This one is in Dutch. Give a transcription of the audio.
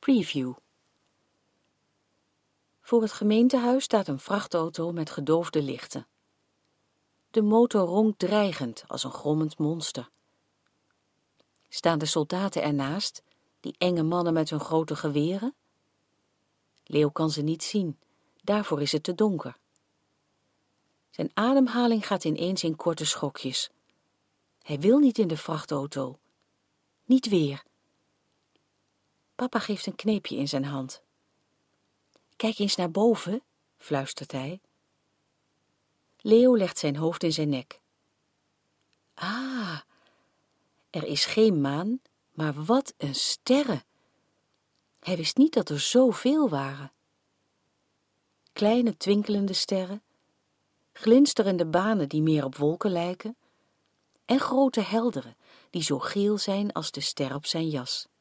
Preview. Voor het gemeentehuis staat een vrachtauto met gedoofde lichten. De motor ronkt dreigend als een grommend monster. Staan de soldaten ernaast, die enge mannen met hun grote geweren? Leo kan ze niet zien, daarvoor is het te donker. Zijn ademhaling gaat ineens in korte schokjes. Hij wil niet in de vrachtauto. Niet weer. Papa geeft een kneepje in zijn hand. Kijk eens naar boven, fluistert hij. Leo legt zijn hoofd in zijn nek. Ah, er is geen maan, maar wat een sterren. Hij wist niet dat er zoveel waren. Kleine twinkelende sterren, glinsterende banen die meer op wolken lijken, en grote heldere die zo geel zijn als de ster op zijn jas.